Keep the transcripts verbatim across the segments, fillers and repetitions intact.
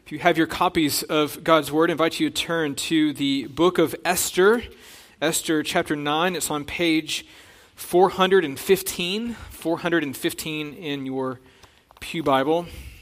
If you have your copies of God's Word, I invite you to turn to the book of Esther, Esther chapter nine. It's on page four hundred fifteen, four hundred fifteen in your Pew Bible.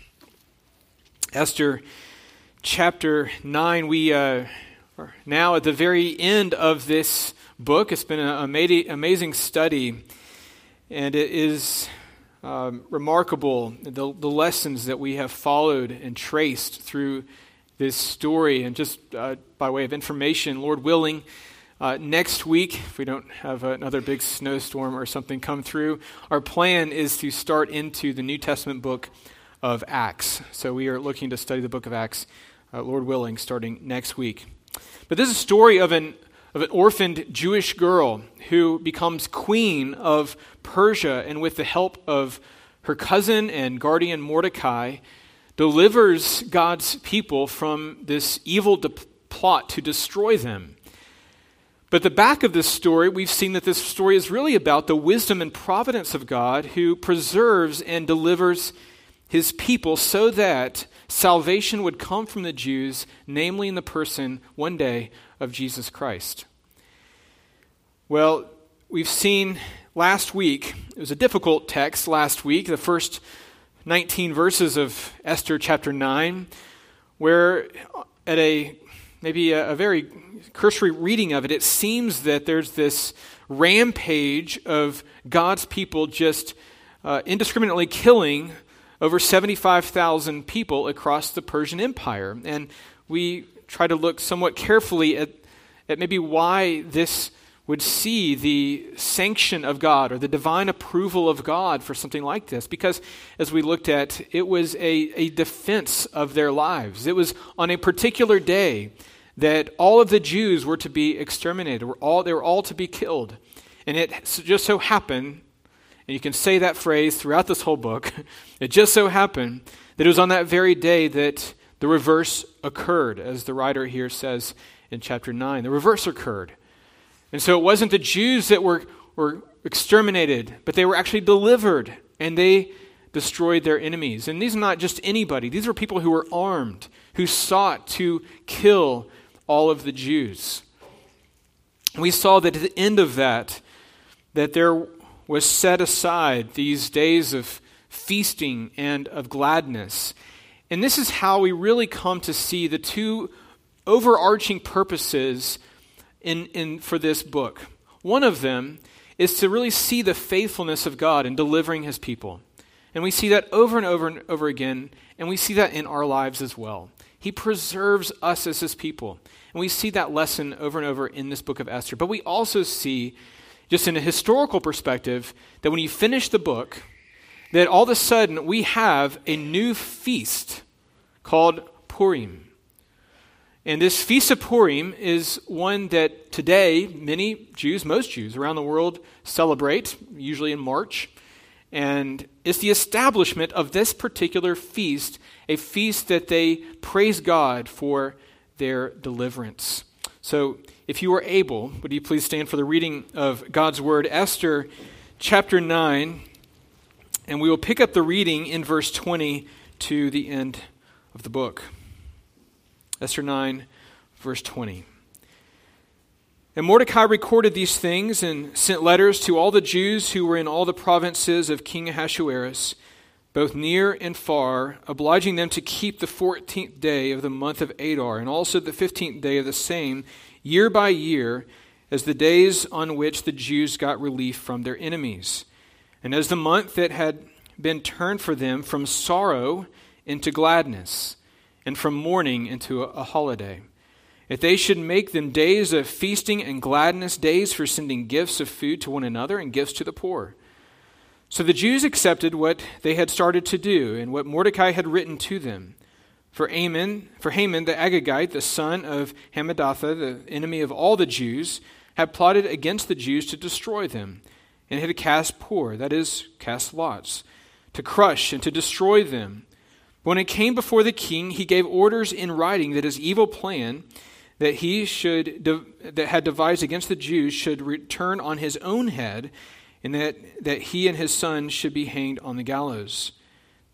Esther chapter nine, we uh, are now at the very end of this book. It's been an amazing study, and it is Um, remarkable, the, the lessons that we have followed and traced through this story. And just uh, by way of information, Lord willing, uh, next week, if we don't have another big snowstorm or something come through, our plan is to start into the New Testament book of Acts. So we are looking to study the book of Acts, uh, Lord willing, starting next week. But this is a story of an of an orphaned Jewish girl who becomes queen of Persia, and with the help of her cousin and guardian Mordecai, delivers God's people from this evil de- plot to destroy them. But the back of this story, we've seen that this story is really about the wisdom and providence of God, who preserves and delivers his people so that salvation would come from the Jews, namely in the person, one day, of Jesus Christ. Well, we've seen last week, it was a difficult text last week, the first nineteen verses of Esther chapter nine, where at a maybe a, a very cursory reading of it, it seems that there's this rampage of God's people just uh, indiscriminately killing over seventy-five thousand people across the Persian Empire. And we try to look somewhat carefully at, at maybe why this would see the sanction of God or the divine approval of God for something like this. Because as we looked at, it was a, a defense of their lives. It was on a particular day that all of the Jews were to be exterminated. Were all, they were all to be killed. And it just so happened, and you can say that phrase throughout this whole book, it just so happened that it was on that very day that the reverse occurred, as the writer here says in chapter nine. The reverse occurred. And so it wasn't the Jews that were, were exterminated, but they were actually delivered, and they destroyed their enemies. And these are not just anybody. These were people who were armed, who sought to kill all of the Jews. We saw that at the end of that, that there was set aside these days of feasting and of gladness. And this is how we really come to see the two overarching purposes In, in for this book. One of them is to really see the faithfulness of God in delivering his people. And we see that over and over and over again, and we see that in our lives as well. He preserves us as his people. And we see that lesson over and over in this book of Esther. But we also see, just in a historical perspective, that when you finish the book, that all of a sudden we have a new feast called Purim. And this Feast of Purim is one that today many Jews, most Jews around the world celebrate, usually in March. And it's the establishment of this particular feast, a feast that they praise God for their deliverance. So if you are able, would you please stand for the reading of God's Word, Esther chapter nine, and we will pick up the reading in verse twenty to the end of the book. Esther nine, verse twenty. And Mordecai recorded these things and sent letters to all the Jews who were in all the provinces of King Ahasuerus, both near and far, obliging them to keep the fourteenth day of the month of Adar, and also the fifteenth day of the same, year by year, as the days on which the Jews got relief from their enemies, and as the month that had been turned for them from sorrow into gladness, and from mourning into a holiday. If they should make them days of feasting and gladness, days for sending gifts of food to one another and gifts to the poor. So the Jews accepted what they had started to do and what Mordecai had written to them. For Haman, for Haman the Agagite, the son of Hammedatha, the enemy of all the Jews, had plotted against the Jews to destroy them, and had cast pur, that is, cast lots, to crush and to destroy them. When it came before the king, he gave orders in writing that his evil plan that he should that had devised against the Jews should return on his own head, and that, that he and his son should be hanged on the gallows.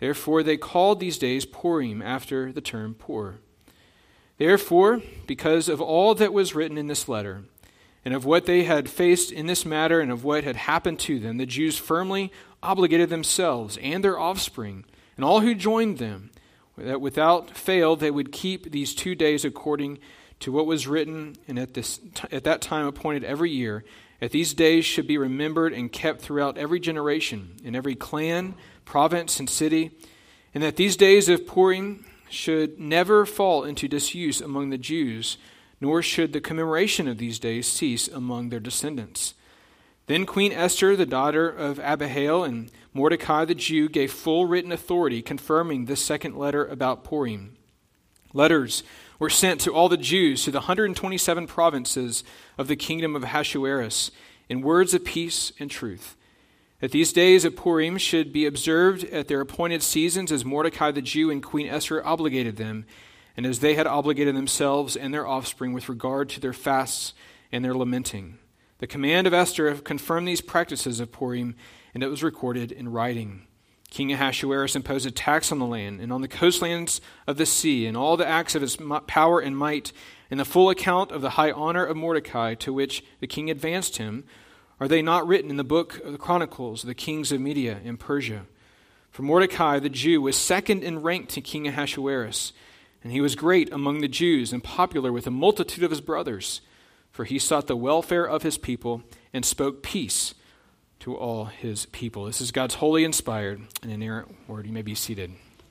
Therefore they called these days Purim, after the term Pur. Therefore, because of all that was written in this letter, and of what they had faced in this matter, and of what had happened to them, the Jews firmly obligated themselves and their offspring, and all who joined them, that without fail they would keep these two days according to what was written, and at this at that time appointed every year, that these days should be remembered and kept throughout every generation, in every clan, province, and city, and that these days of Purim should never fall into disuse among the Jews, nor should the commemoration of these days cease among their descendants. Then Queen Esther, the daughter of Abihail, and Mordecai the Jew gave full written authority confirming this second letter about Purim. Letters were sent to all the Jews to the one hundred twenty-seven provinces of the kingdom of Ahasuerus in words of peace and truth, that these days of Purim should be observed at their appointed seasons as Mordecai the Jew and Queen Esther obligated them, and as they had obligated themselves and their offspring with regard to their fasts and their lamenting. The command of Esther confirmed these practices of Purim, and it was recorded in writing. King Ahasuerus imposed a tax on the land and on the coastlands of the sea, and all the acts of his power and might, and the full account of the high honor of Mordecai to which the king advanced him. Are they not written in the book of the Chronicles of the kings of Media and Persia? For Mordecai the Jew was second in rank to King Ahasuerus, and he was great among the Jews and popular with a multitude of his brothers, for he sought the welfare of his people and spoke peace to all his people. This is God's holy, inspired, and inerrant word. You may be seated.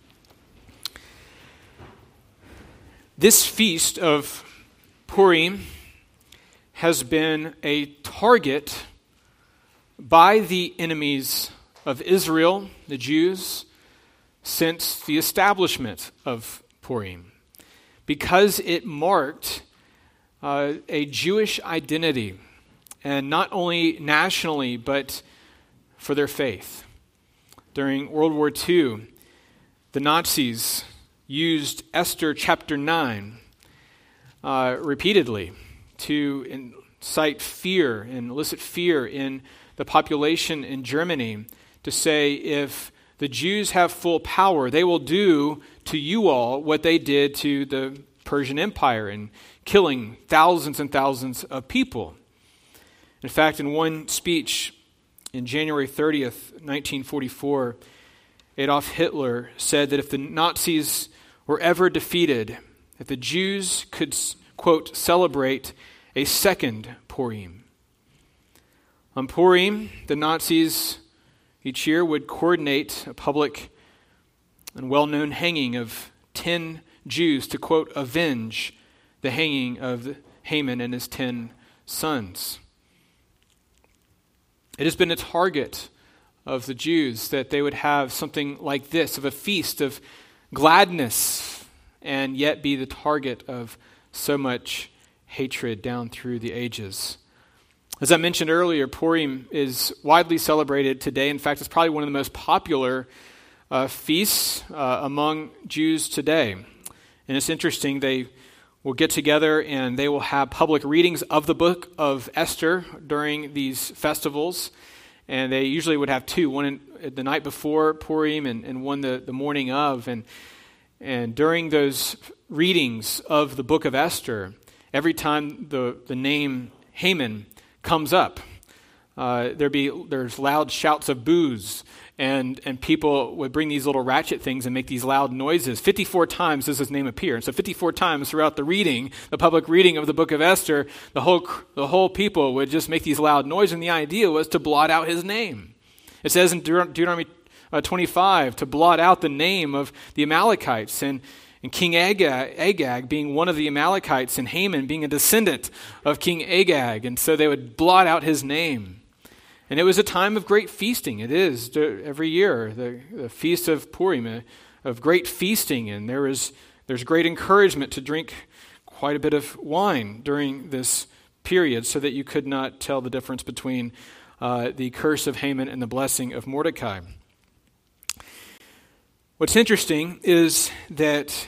This feast of Purim has been a target by the enemies of Israel, the Jews, since the establishment of Purim, because it marked uh, a Jewish identity, and not only nationally, but for their faith. During World War Two, the Nazis used Esther chapter nine uh, repeatedly to incite fear and elicit fear in the population in Germany, to say, if the Jews have full power, they will do to you all what they did to the Persian Empire in killing thousands and thousands of people. In fact, in one speech in January thirtieth, nineteen forty-four, Adolf Hitler said that if the Nazis were ever defeated, that the Jews could, quote, celebrate a second Purim. On Purim, the Nazis each year would coordinate a public and well-known hanging of ten Jews to, quote, avenge the hanging of Haman and his ten sons. It has been a target of the Jews that they would have something like this, of a feast of gladness, and yet be the target of so much hatred down through the ages. As I mentioned earlier, Purim is widely celebrated today. In fact, it's probably one of the most popular uh, feasts uh, among Jews today. And it's interesting, they will get together and they will have public readings of the book of Esther during these festivals. And they usually would have two, one in, the night before Purim and, and one the, the morning of. And, and during those readings of the book of Esther, every time the, the name Haman comes up, uh, there be there's loud shouts of boos, and and people would bring these little ratchet things and make these loud noises. fifty-four times does his name appear, and so fifty-four times throughout the reading, the public reading of the book of Esther, the whole the whole people would just make these loud noises, and the idea was to blot out his name. It says in Deut- Deuteronomy uh, twenty-five to blot out the name of the Amalekites, and And King Agag, Agag being one of the Amalekites, and Haman being a descendant of King Agag. And so they would blot out his name. And it was a time of great feasting. It is every year, the, the feast of Purim, of great feasting. And there is there's great encouragement to drink quite a bit of wine during this period, so that you could not tell the difference between uh, the curse of Haman and the blessing of Mordecai. What's interesting is that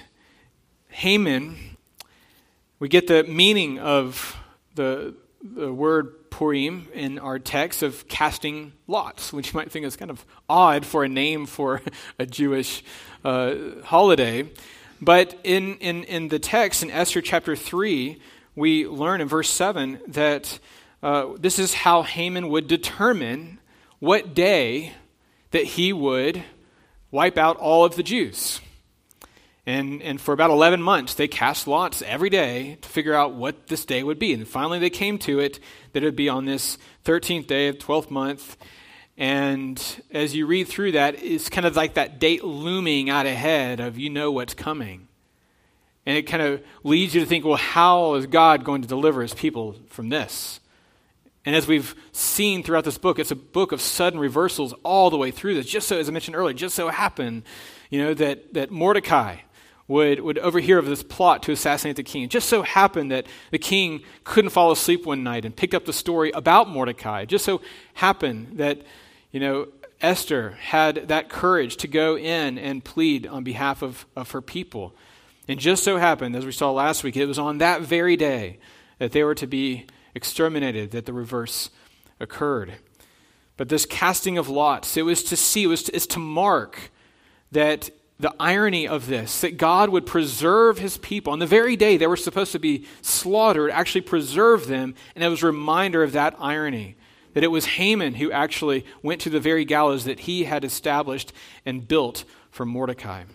Haman, we get the meaning of the, the word Purim in our text of casting lots, which you might think is kind of odd for a name for a Jewish uh, holiday. But in, in, in the text, in Esther chapter three, we learn in verse seven that uh, this is how Haman would determine what day that he would wipe out all of the Jews. And and for about eleven months, they cast lots every day to figure out what this day would be. And finally they came to it that it would be on this thirteenth day of twelfth month. And as you read through that, it's kind of like that date looming out ahead of you know what's coming. And it kind of leads you to think, well, how is God going to deliver his people from this? And as we've seen throughout this book, it's a book of sudden reversals all the way through this. Just so, as I mentioned earlier, just so happened, you know, that, that Mordecai would, would overhear of this plot to assassinate the king. It just so happened that the king couldn't fall asleep one night and picked up the story about Mordecai. It just so happened that, you know, Esther had that courage to go in and plead on behalf of, of her people. And just so happened, as we saw last week, it was on that very day that they were to be exterminated, that the reverse occurred. But this casting of lots, it was to see, it was to, it's to mark that the irony of this, that God would preserve his people. On the very day they were supposed to be slaughtered, actually preserve them, and it was a reminder of that irony, that it was Haman who actually went to the very gallows that he had established and built for Mordecai.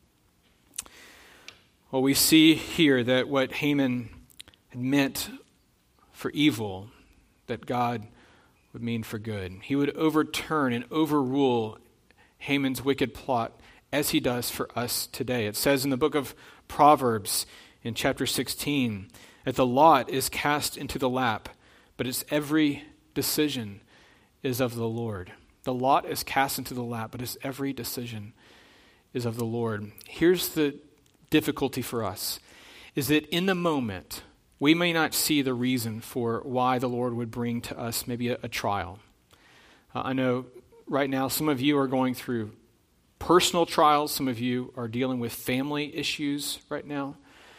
Well, we see here that what Haman had meant for evil, that God would mean for good. He would overturn and overrule Haman's wicked plot as he does for us today. It says in the book of Proverbs in chapter sixteen that the lot is cast into the lap, but its every decision is of the Lord. The lot is cast into the lap, but its every decision is of the Lord. Here's the difficulty for us, is that in the moment, we may not see the reason for why the Lord would bring to us maybe a, a trial. Uh, I know right now some of you are going through personal trials. Some of you are dealing with family issues right now.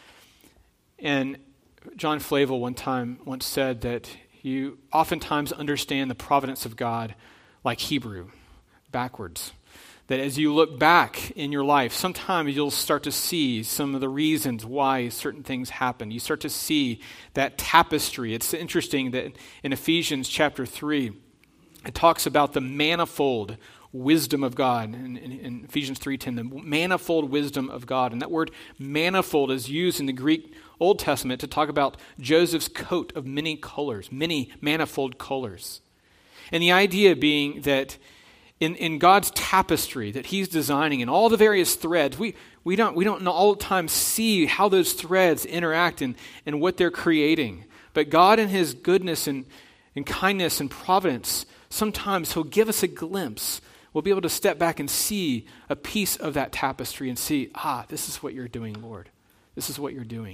And John Flavel one time once said that you oftentimes understand the providence of God like Hebrew, backwards. That as you look back in your life, sometimes you'll start to see some of the reasons why certain things happen. You start to see that tapestry. It's interesting that in Ephesians chapter three, it talks about the manifold wisdom of God. In, in, in Ephesians three ten, the manifold wisdom of God. And that word manifold is used in the Greek Old Testament to talk about Joseph's coat of many colors, many manifold colors. And the idea being that In, in God's tapestry that he's designing and all the various threads, we, we don't we don't all the time see how those threads interact and, and what they're creating. But God in his goodness and, and kindness and providence, sometimes he'll give us a glimpse. We'll be able to step back and see a piece of that tapestry and see, ah, this is what you're doing, Lord. This is what you're doing.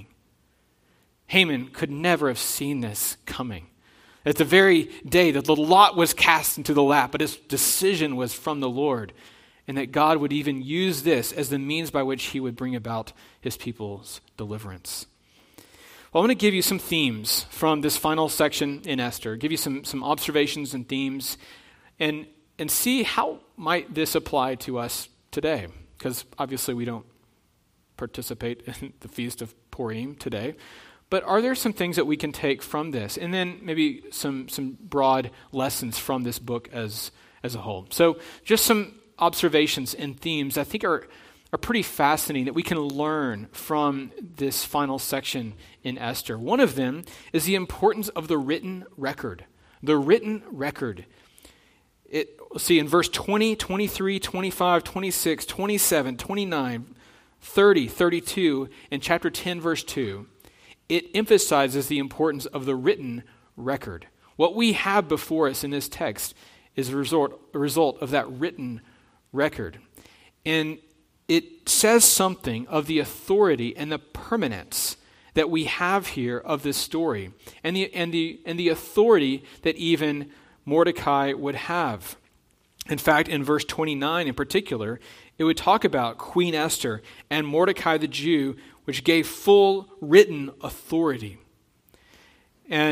Haman could never have seen this coming. At the very day that the lot was cast into the lap, but his decision was from the Lord, and that God would even use this as the means by which he would bring about his people's deliverance. Well, I'm going to give you some themes from this final section in Esther, give you some, some observations and themes, and, and see how might this apply to us today, because obviously we don't participate in the Feast of Purim today. But are there some things that we can take from this? And then maybe some some broad lessons from this book as, as a whole. So just some observations and themes I think are, are pretty fascinating that we can learn from this final section in Esther. One of them is the importance of the written record. The written record. It, let's see, in verse twenty, twenty-three, twenty-five, twenty-six, twenty-seven, twenty-nine, thirty, thirty-two, and chapter ten, verse two, it emphasizes the importance of the written record. What we have before us in this text is a result, a result of that written record. And it says something of the authority and the permanence that we have here of this story, and the, and the, and the authority that even Mordecai would have. In fact, in verse twenty-nine in particular, it would talk about Queen Esther and Mordecai the Jew, which gave full written authority. And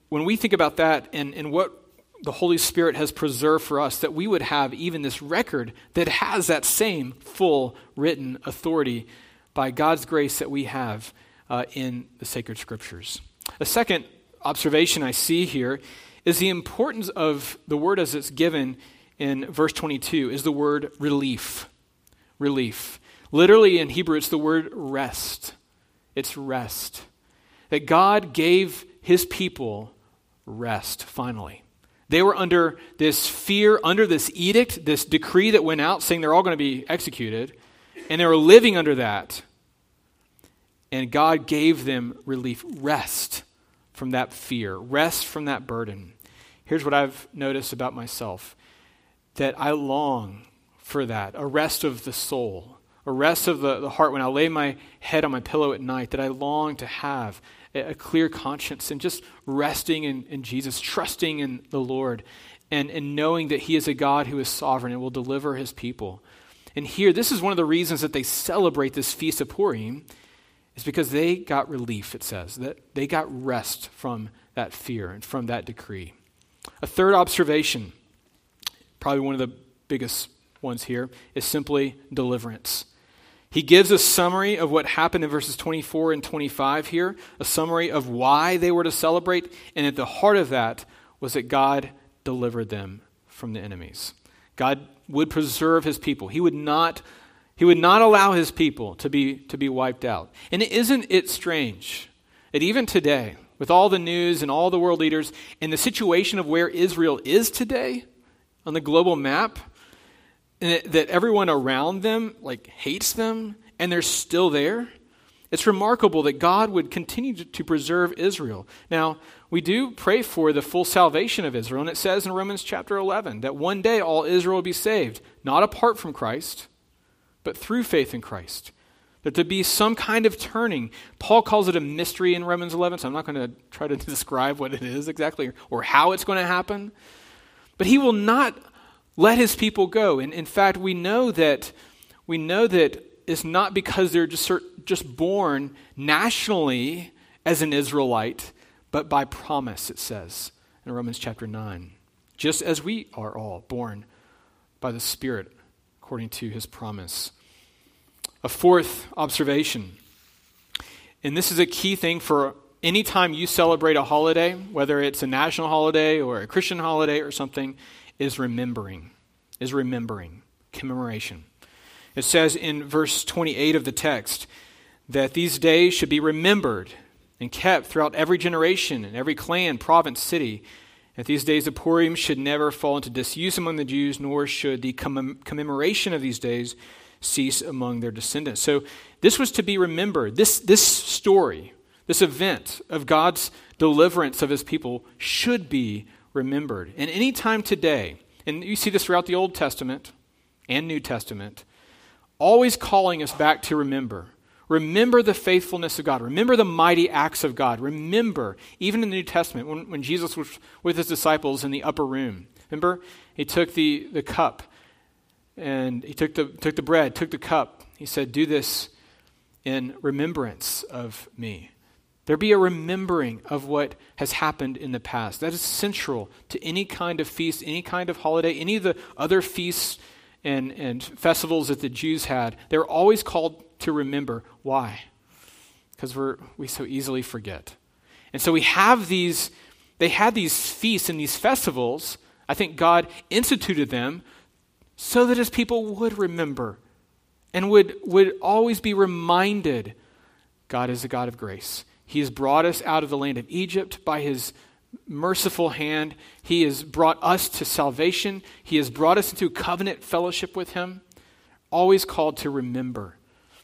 when we think about that and, and what the Holy Spirit has preserved for us, that we would have even this record that has that same full written authority by God's grace that we have uh, in the sacred scriptures. A second observation I see here is the importance of the word as it's given in verse twenty-two is the word relief. Relief. Literally in Hebrew, it's the word rest. It's rest. That God gave his people rest, finally. They were under this fear, under this edict, this decree that went out saying they're all going to be executed, and they were living under that. And God gave them relief, rest from that fear, rest from that burden. Here's what I've noticed about myself, that I long for that, a rest of the soul, a rest of the, the heart when I lay my head on my pillow at night, that I long to have a, a clear conscience and just resting in, in Jesus, trusting in the Lord, and, and knowing that he is a God who is sovereign and will deliver his people. And here, this is one of the reasons that they celebrate this Feast of Purim, is because they got relief, it says, that they got rest from that fear and from that decree. A third observation, probably one of the biggest ones here, is simply deliverance. He gives a summary of what happened in verses twenty-four and twenty-five here, a summary of why they were to celebrate, and at the heart of that was that God delivered them from the enemies. God would preserve his people. He would not He would not allow his people to be to be wiped out. And isn't it strange that even today, with all the news and all the world leaders, and the situation of where Israel is today on the global map, and that, that everyone around them like hates them, and they're still there? It's remarkable that God would continue to, to preserve Israel. Now, we do pray for the full salvation of Israel, and it says in Romans chapter eleven that one day all Israel will be saved, not apart from Christ, but through faith in Christ. That there be some kind of turning. Paul calls it a mystery in Romans eleven, so I'm not going to try to describe what it is exactly or how it's going to happen. But he will not let his people go. And in fact, we know that we know that it's not because they're just just born nationally as an Israelite, but by promise, it says in Romans chapter nine. Just as we are all born by the Spirit according to his promise. A fourth observation, and this is a key thing for any time you celebrate a holiday, whether it's a national holiday or a Christian holiday or something, is remembering, is remembering, commemoration. It says in verse twenty-eight of the text that these days should be remembered and kept throughout every generation and every clan, province, city. That these days of Purim should never fall into disuse among the Jews, nor should the commem- commemoration of these days cease among their descendants. So this was to be remembered. This, this story, this event of God's deliverance of his people should be remembered. And any time today, and you see this throughout the Old Testament and New Testament, always calling us back to remember. Remember the faithfulness of God. Remember the mighty acts of God. Remember, even in the New Testament, when, when Jesus was with his disciples in the upper room. Remember? He took the, the cup, and he took the, took the bread, took the cup. He said, do this in remembrance of me. There be a remembering of what has happened in the past. That is central to any kind of feast, any kind of holiday, any of the other feasts and, and festivals that the Jews had. They were always called to remember. Why? Because we're we so easily forget. And so we have these, they had these feasts and these festivals. I think God instituted them so that his people would remember and would, would always be reminded God is a God of grace. He has brought us out of the land of Egypt by his merciful hand. He has brought us to salvation. He has brought us into covenant fellowship with him. Always called to remember.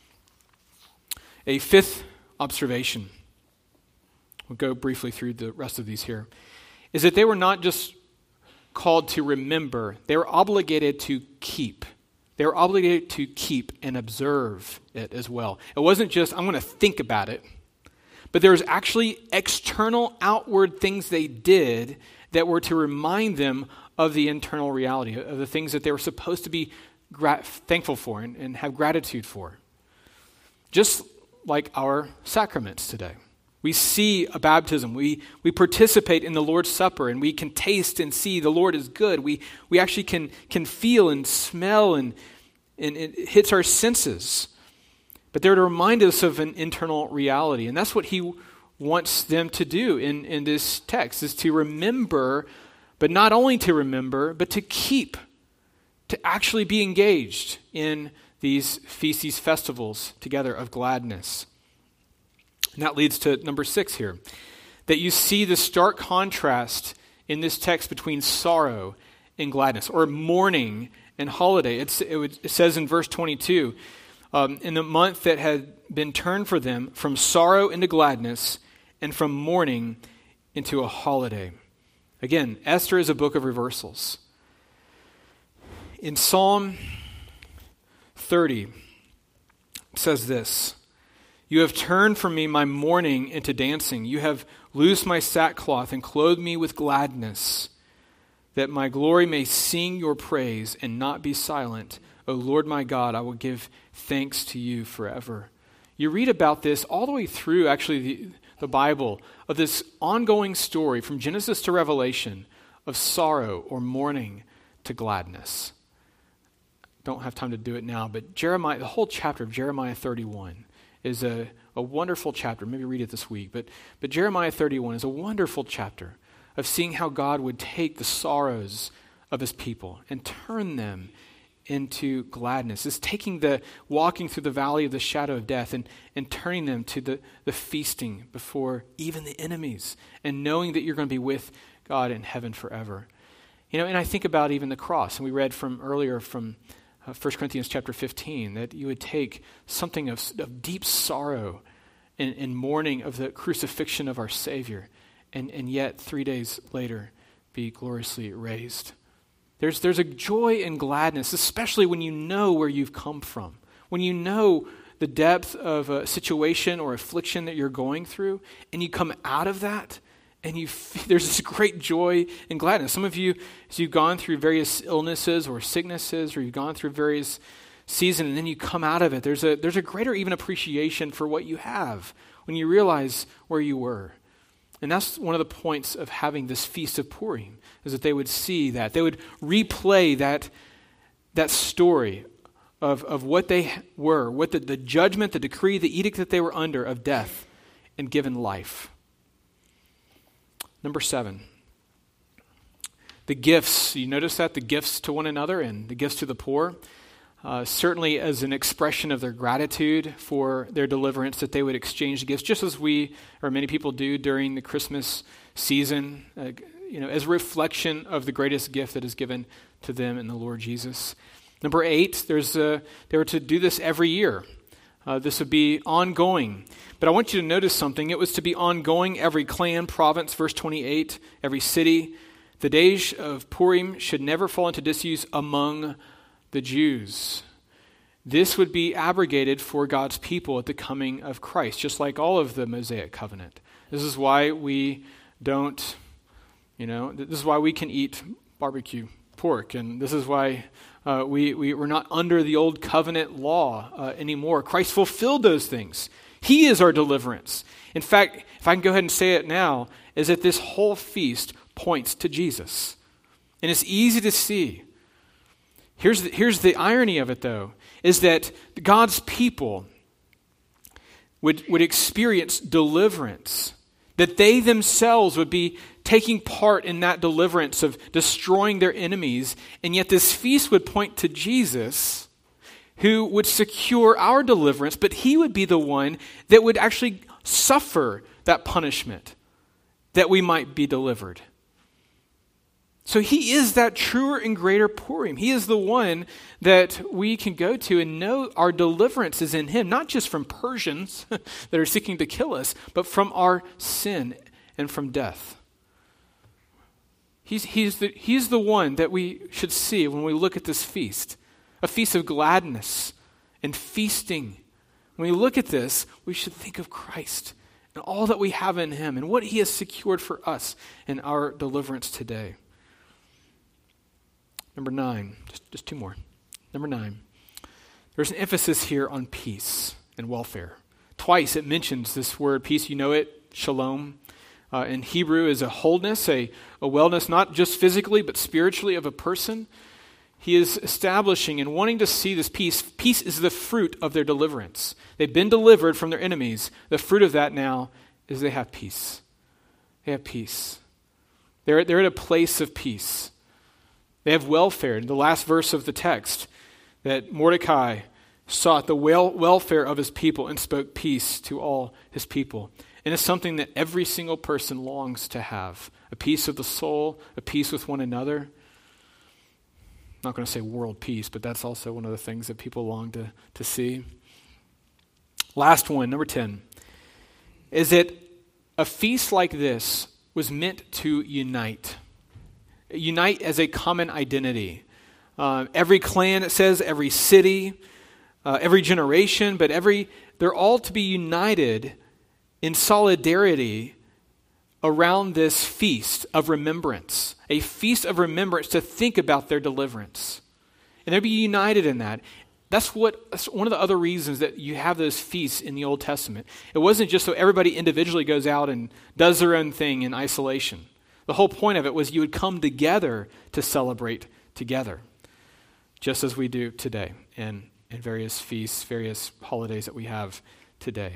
A fifth observation, we'll go briefly through the rest of these here, is that they were not just called to remember, they were obligated to keep. They were obligated to keep and observe it as well. It wasn't just, I'm going to think about it, but there was actually external, outward things they did that were to remind them of the internal reality, of the things that they were supposed to be gra- thankful for and, and have gratitude for. Just like our sacraments today. We see a baptism. We, we participate in the Lord's Supper, and we can taste and see the Lord is good. We, we actually can, can feel and smell, and, and it hits our senses. But they're to remind us of an internal reality. And that's what he wants them to do in, in this text, is to remember, but not only to remember, but to keep, to actually be engaged in these feasts, these festivals together of gladness. And that leads to number six here, that you see the stark contrast in this text between sorrow and gladness, or mourning and holiday. It's, it, would, it says in verse twenty-two, um, in the month that had been turned for them from sorrow into gladness and from mourning into a holiday. Again, Esther is a book of reversals. In Psalm thirty, it says this, "You have turned from me my mourning into dancing. You have loosed my sackcloth and clothed me with gladness, that my glory may sing your praise and not be silent. O Lord my God, I will give thanks to you forever." You read about this all the way through, actually, the, the Bible, of this ongoing story from Genesis to Revelation of sorrow or mourning to gladness. Don't have time to do it now, but Jeremiah, the whole chapter of Jeremiah thirty-one is a, a wonderful chapter. Maybe read it this week. But, but Jeremiah thirty-one is a wonderful chapter of seeing how God would take the sorrows of his people and turn them into gladness. It's taking the walking through the valley of the shadow of death and, and turning them to the, the feasting before even the enemies, and knowing that you're going to be with God in heaven forever. You know, and I think about even the cross, and we read from earlier from Uh, First Corinthians chapter fifteen, that you would take something of, of deep sorrow and, and mourning of the crucifixion of our Savior, and, and yet three days later be gloriously raised. There's, there's a joy and gladness, especially when you know where you've come from, when you know the depth of a situation or affliction that you're going through, and you come out of that, and you feel, there's this great joy and gladness. Some of you, as you've gone through various illnesses or sicknesses, or you've gone through various seasons, and then you come out of it, there's a there's a greater even appreciation for what you have when you realize where you were. And that's one of the points of having this Feast of Purim, is that they would see that. They would replay that, that story of, of what they were, what the, the judgment, the decree, the edict that they were under of death, and given life. Number seven, the gifts. You notice that? The gifts to one another and the gifts to the poor. Uh, certainly as an expression of their gratitude for their deliverance, that they would exchange the gifts, just as we, or many people do during the Christmas season, uh, you know, as a reflection of the greatest gift that is given to them in the Lord Jesus. Number eight, there's a, they were to do this every year. Uh, this would be ongoing. But I want you to notice something. It was to be ongoing, every clan, province, verse twenty-eight, every city. The days of Purim should never fall into disuse among the Jews. This would be abrogated for God's people at the coming of Christ, just like all of the Mosaic covenant. This is why we don't, you know, this is why we can eat barbecue pork, and this is why Uh, we, we, we're not under the old covenant law uh, anymore. Christ fulfilled those things. He is our deliverance. In fact, if I can go ahead and say it now, is that this whole feast points to Jesus. And it's easy to see. Here's the, here's the irony of it, though, is that God's people would, would experience deliverance, that they themselves would be taking part in that deliverance of destroying their enemies, and yet this feast would point to Jesus, who would secure our deliverance, but he would be the one that would actually suffer that punishment that we might be delivered. So he is that truer and greater Purim. He is the one that we can go to and know our deliverance is in him, not just from Persians that are seeking to kill us, but from our sin and from death. He's, he's, the, he's the one that we should see when we look at this feast, a feast of gladness and feasting. When we look at this, we should think of Christ and all that we have in him and what he has secured for us in our deliverance today. Number nine, just, just two more. Number nine, there's an emphasis here on peace and welfare. Twice it mentions this word peace. You know it. shalom. Uh, in Hebrew is a wholeness, a, a wellness, not just physically, but spiritually of a person. He is establishing and wanting to see this peace. Peace is the fruit of their deliverance. They've been delivered from their enemies. The fruit of that now is they have peace. They have peace. They're, they're at a place of peace. They have welfare. In the last verse of the text, that Mordecai sought the wel- welfare of his people and spoke peace to all his people. And it's something that every single person longs to have. A peace of the soul, a peace with one another. I'm not going to say world peace, but that's also one of the things that people long to, to see. Last one, number ten, is that a feast like this was meant to unite. Unite as a common identity. Uh, every clan, it says, every city, uh, every generation, but every they're all to be united in solidarity around this feast of remembrance, a feast of remembrance to think about their deliverance. And they'll be united in that. That's what that's one of the other reasons that you have those feasts in the Old Testament. It wasn't just so everybody individually goes out and does their own thing in isolation. The whole point of it was you would come together to celebrate together, just as we do today in, in various feasts, various holidays that we have today.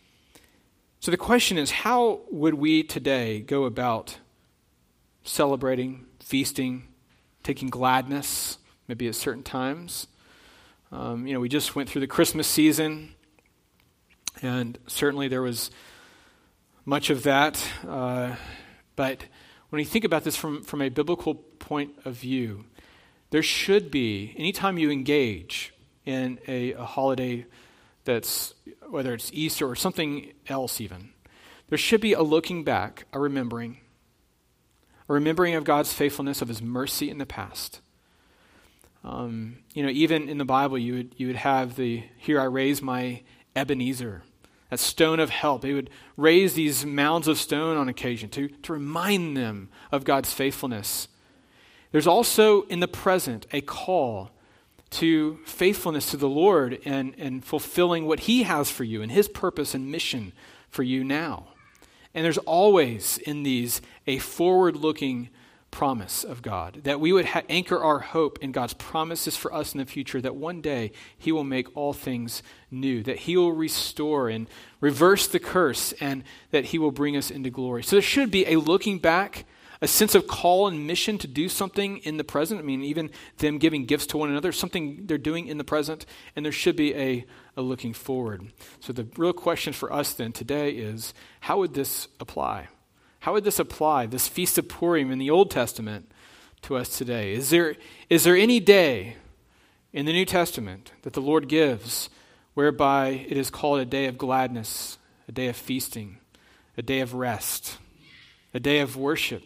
So the question is, how would we today go about celebrating, feasting, taking gladness, maybe at certain times? Um, you know, we just went through the Christmas season, and certainly there was much of that. Uh, but when you think about this from, from a biblical point of view, there should be, anytime you engage in a, a holiday that's, whether it's Easter or something else even, there should be a looking back, a remembering, a remembering of God's faithfulness, of his mercy in the past. Um, you know, even in the Bible, you would you would have the, here I raise my Ebenezer, that stone of help. They would raise these mounds of stone on occasion to, to remind them of God's faithfulness. There's also in the present a call to faithfulness to the Lord and, and fulfilling what he has for you and his purpose and mission for you now. And there's always in these a forward-looking promise of God, that we would ha- anchor our hope in God's promises for us in the future, that one day he will make all things new, that he will restore and reverse the curse, and that he will bring us into glory. So there should be a looking back, a sense of call and mission to do something in the present. I mean, even them giving gifts to one another, something they're doing in the present, and there should be a, a looking forward. So the real question for us then today is, how would this apply? How would this apply, this Feast of Purim in the Old Testament, to us today? Is there is there any day in the New Testament that the Lord gives whereby it is called a day of gladness, a day of feasting, a day of rest, a day of worship?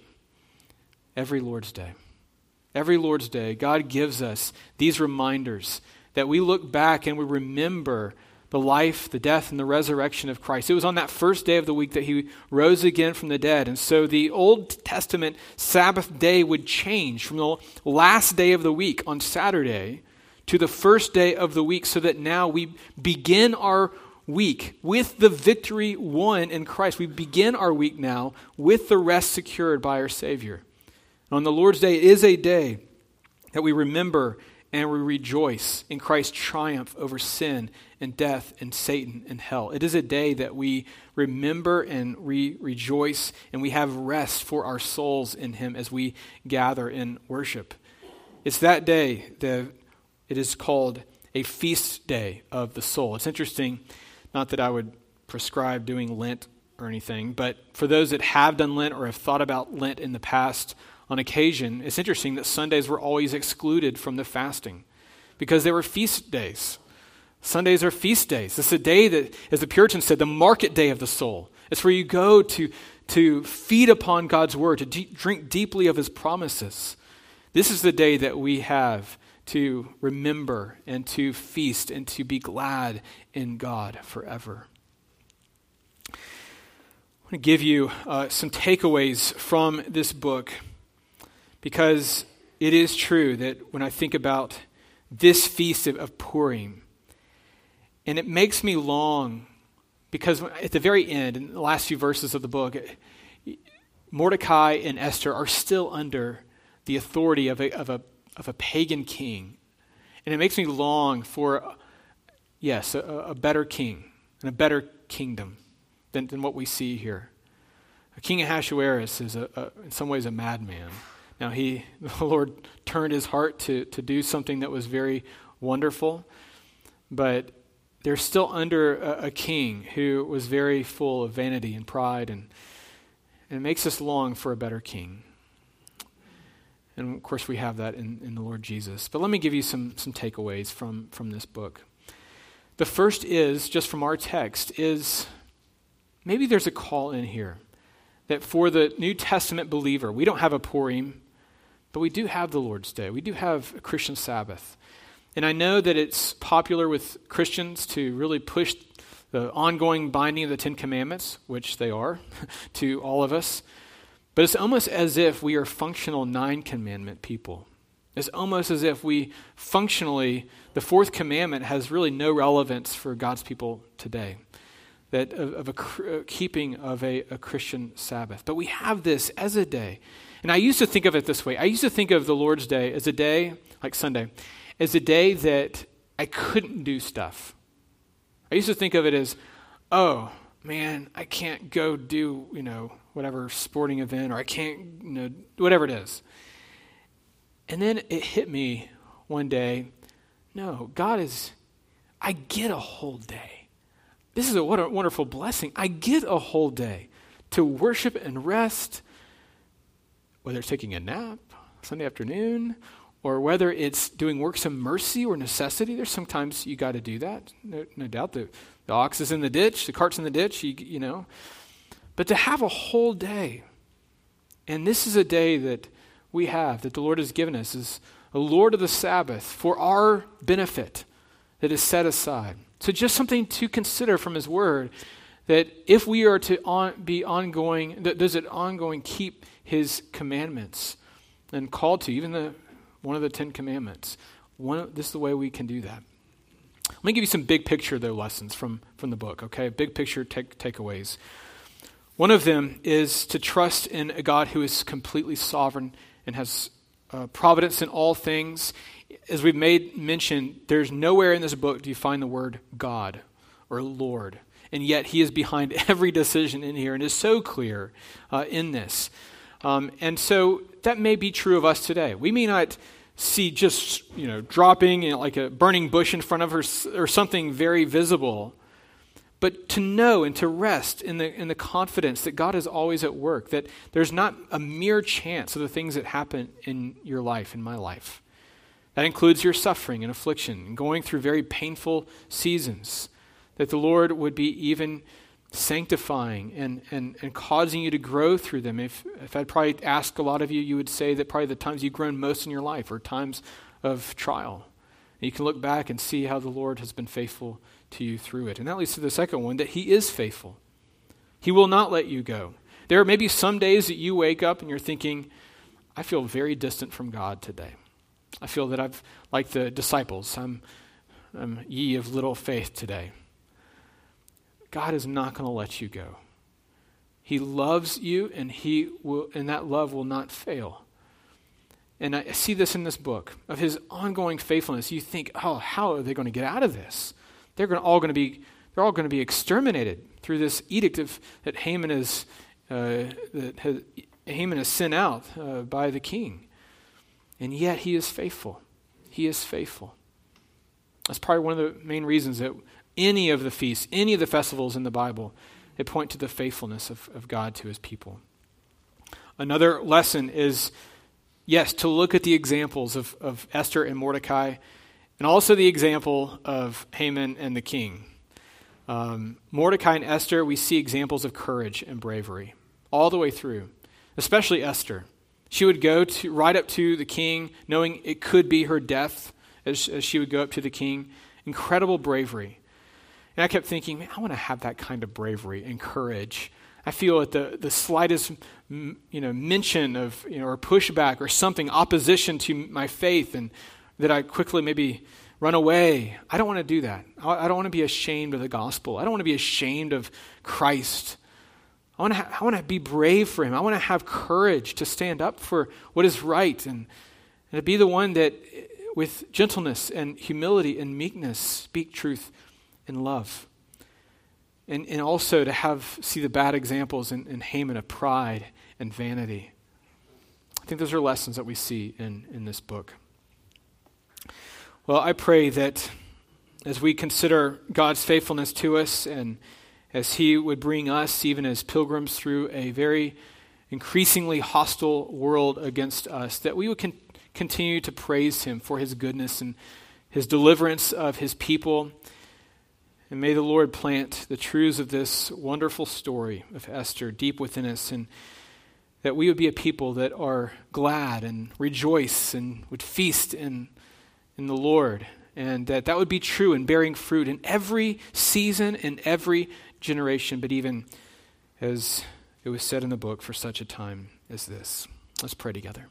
Every Lord's Day. Every Lord's Day, God gives us these reminders that we look back and we remember the life, the death, and the resurrection of Christ. It was on that first day of the week that he rose again from the dead. And so the Old Testament Sabbath day would change from the last day of the week on Saturday to the first day of the week, so that now we begin our week with the victory won in Christ. We begin our week now with the rest secured by our Savior. On the Lord's Day is a day that we remember and we rejoice in Christ's triumph over sin and death and Satan and hell. It is a day that we remember and we rejoice, and we have rest for our souls in him as we gather in worship. It's that day that it is called a feast day of the soul. It's interesting, not that I would prescribe doing Lent or anything, but for those that have done Lent or have thought about Lent in the past, on occasion, it's interesting that Sundays were always excluded from the fasting because they were feast days. Sundays are feast days. It's a day that, as the Puritans said, the market day of the soul. It's where you go to, to feed upon God's word, to de- drink deeply of his promises. This is the day that we have to remember and to feast and to be glad in God forever. I want to give you uh, some takeaways from this book, because it is true that when I think about this feast of, of Purim, and it makes me long because at the very end, in the last few verses of the book, Mordecai and Esther are still under the authority of a, of a, of a pagan king. And it makes me long for, yes, a, a better king and a better kingdom than, than what we see here. King Ahasuerus is, a, a, in some ways, a madman. Now, he, the Lord turned his heart to, to do something that was very wonderful, but they're still under a, a king who was very full of vanity and pride, and, and it makes us long for a better king. And, of course, we have that in, in the Lord Jesus. But let me give you some, some takeaways from, from this book. The first is, just from our text, is maybe there's a call in here that for the New Testament believer, we don't have a Purim, but we do have the Lord's Day. We do have a Christian Sabbath. And I know that it's popular with Christians to really push the ongoing binding of the Ten Commandments, which they are, to all of us. But it's almost as if we are functional nine commandment people. It's almost as if we functionally, the fourth commandment has really no relevance for God's people today. That of, of a uh, keeping of a, a Christian Sabbath. But we have this as a day. And I used to think of it this way. I used to think of the Lord's Day as a day, like Sunday, as a day that I couldn't do stuff. I used to think of it as, oh, man, I can't go do, you know, whatever sporting event, or I can't, you know, whatever it is. And then it hit me one day, no, God is, I get a whole day. This is a, what a wonderful blessing. I get a whole day to worship and rest, whether it's taking a nap Sunday afternoon, or whether it's doing works of mercy or necessity. There's sometimes you got to do that. No, no doubt the, the ox is in the ditch, the cart's in the ditch, you, you know. But to have a whole day, and this is a day that we have, that the Lord has given us, is a Lord of the Sabbath for our benefit that is set aside. So just something to consider from his word, that if we are to on, be ongoing, that does it ongoing keep his commandments and called to, even the one of the Ten Commandments. One, this is the way we can do that. Let me give you some big picture, though, lessons from, from the book, okay? Big picture take, takeaways. One of them is to trust in a God who is completely sovereign and has uh, providence in all things. As we've made mention, there's nowhere in this book do you find the word God or Lord. And yet he is behind every decision in here and is so clear uh, in this. Um, and so that may be true of us today. We may not see just, you know, dropping, you know, like a burning bush in front of us or something very visible. But to know and to rest in the in the confidence that God is always at work, that there's not a mere chance of the things that happen in your life, in my life. That includes your suffering and affliction and going through very painful seasons, that the Lord would be even sanctifying and, and, and causing you to grow through them. If, if I'd probably ask a lot of you, you would say that probably the times you've grown most in your life are times of trial. And you can look back and see how the Lord has been faithful to you through it. And that leads to the second one, that he is faithful. He will not let you go. There are maybe some days that you wake up and you're thinking, I feel very distant from God today. I feel that I've, like the disciples, I'm, I'm ye of little faith today. God is not going to let you go. He loves you, and he will, and that love will not fail. And I see this in this book of his ongoing faithfulness. You think, oh, how are they going to get out of this? They're going to, all going to be, they're all going to be exterminated through this edict of that Haman is, uh, that has, Haman is sent out uh, by the king. And yet he is faithful. He is faithful. That's probably one of the main reasons that any of the feasts, any of the festivals in the Bible, they point to the faithfulness of, of God to his people. Another lesson is, yes, to look at the examples of, of Esther and Mordecai, and also the example of Haman and the king. Um, Mordecai and Esther, we see examples of courage and bravery all the way through, especially Esther. She would go to right up to the king, knowing it could be her death as, as she would go up to the king. Incredible bravery. And I kept thinking, man, I want to have that kind of bravery and courage. I feel at the, the slightest you know, mention of, you know, or pushback or something, opposition to my faith, and that I quickly maybe run away. I don't want to do that. I don't want to be ashamed of the gospel. I don't want to be ashamed of Christ. I want to ha- I want to be brave for him. I want to have courage to stand up for what is right and, and to be the one that with gentleness and humility and meekness speak truth in love. And, and also to have see the bad examples in, in Haman of pride and vanity. I think those are lessons that we see in, in this book. Well, I pray that as we consider God's faithfulness to us and as he would bring us, even as pilgrims, through a very increasingly hostile world against us, that we would con- continue to praise him for his goodness and his deliverance of his people. And may the Lord plant the truths of this wonderful story of Esther deep within us, and that we would be a people that are glad and rejoice and would feast in, in the Lord. And that that would be true in bearing fruit in every season, in every generation, but even as it was said in the book, for such a time as this. Let's pray together.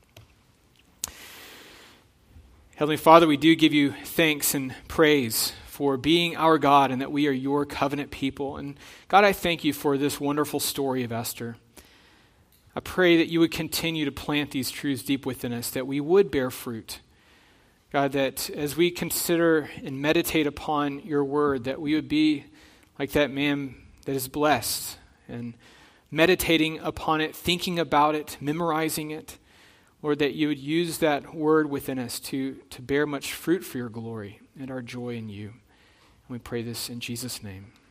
Heavenly Father, we do give you thanks and praise for being our God and that we are your covenant people. And God, I thank you for this wonderful story of Esther. I pray that you would continue to plant these truths deep within us, that we would bear fruit. God, that as we consider and meditate upon your word, that we would be like that man that is blessed and meditating upon it, thinking about it, memorizing it. Lord, that you would use that word within us to, to bear much fruit for your glory and our joy in you. And we pray this in Jesus' name.